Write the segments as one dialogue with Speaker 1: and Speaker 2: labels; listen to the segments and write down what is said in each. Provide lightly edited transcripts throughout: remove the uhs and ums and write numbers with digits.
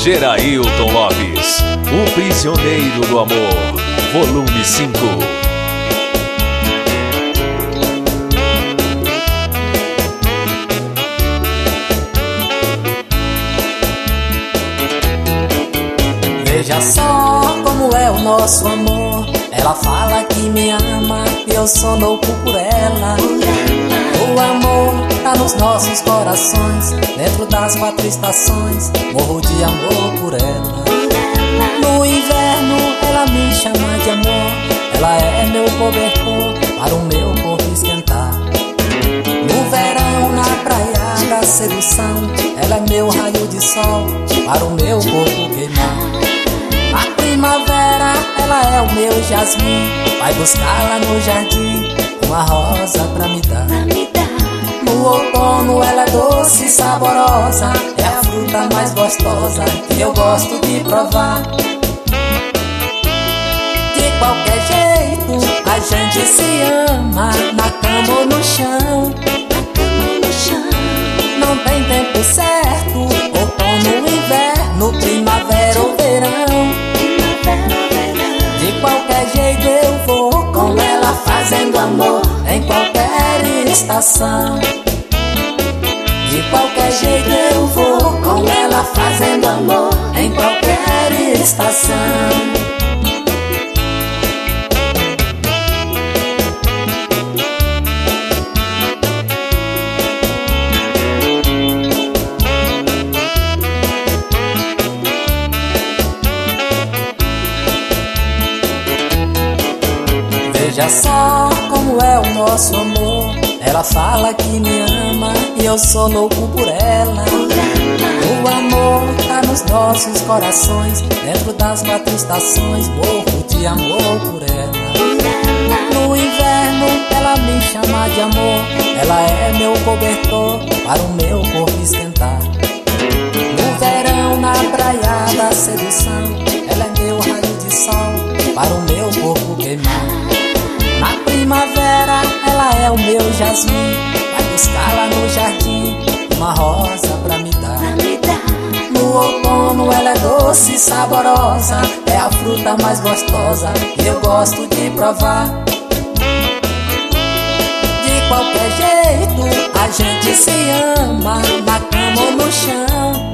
Speaker 1: Gerailton Lopes, o prisioneiro do amor, volume 5.
Speaker 2: Veja só como é o nosso amor. Ela fala que me ama e eu sou louco por ela. O amor tá nos nossos corações, dentro das 4 estações, morro de amor por ela. No inverno ela me chama de amor, ela é meu cobertor para o meu corpo esquentar. No verão na praia da sedução, ela é meu raio de sol para o meu corpo queimar. Na primavera ela é o meu jasmim, vai buscá-la no jardim, uma rosa pra me dar. No outono ela é doce e saborosa, é a fruta mais gostosa que eu gosto de provar. De qualquer jeito a gente se ama, na cama ou no chão. Não tem tempo certo, outono, inverno, primavera ou verão. De qualquer jeito eu vou com ela fazendo amor em qualquer estação. De qualquer jeito eu vou com ela fazendo amor em qualquer estação. Veja só como é o nosso amor. Ela fala que me ama e eu sou louco por ela. O amor tá nos nossos corações, dentro das 4 estações, morro de amor por ela. No inverno ela me chama de amor, ela é meu cobertor para o meu corpo esquentar. No verão na praia da sedução, ela é meu raio de sol para o meu corpo queimar. Na primavera ela é o meu jasmim, vai buscá-la no jardim, uma rosa pra me dar. No outono ela é doce e saborosa, é a fruta mais gostosa que eu gosto de provar. De qualquer jeito a gente se ama, na cama ou no chão.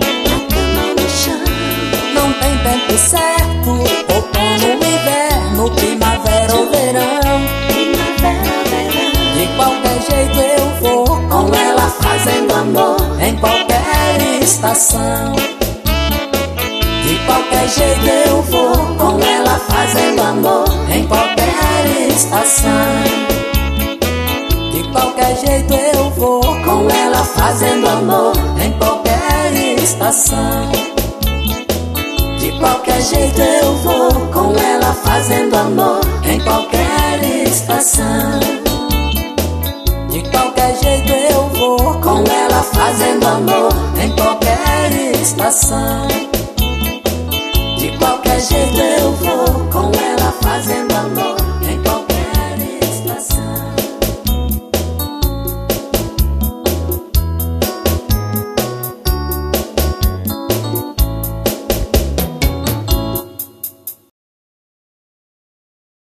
Speaker 2: Não tem tempo certo, outono, inverno, primavera ou verão. De qualquer jeito eu vou com ela fazendo amor em qualquer estação. De qualquer jeito eu vou com ela fazendo amor em qualquer estação. De qualquer jeito eu vou com ela fazendo amor em qualquer estação. De qualquer jeito eu vou com ela fazendo amor em qualquer estação. De qualquer jeito eu vou com ela fazendo amor em qualquer estação. De qualquer jeito eu vou com ela fazendo amor.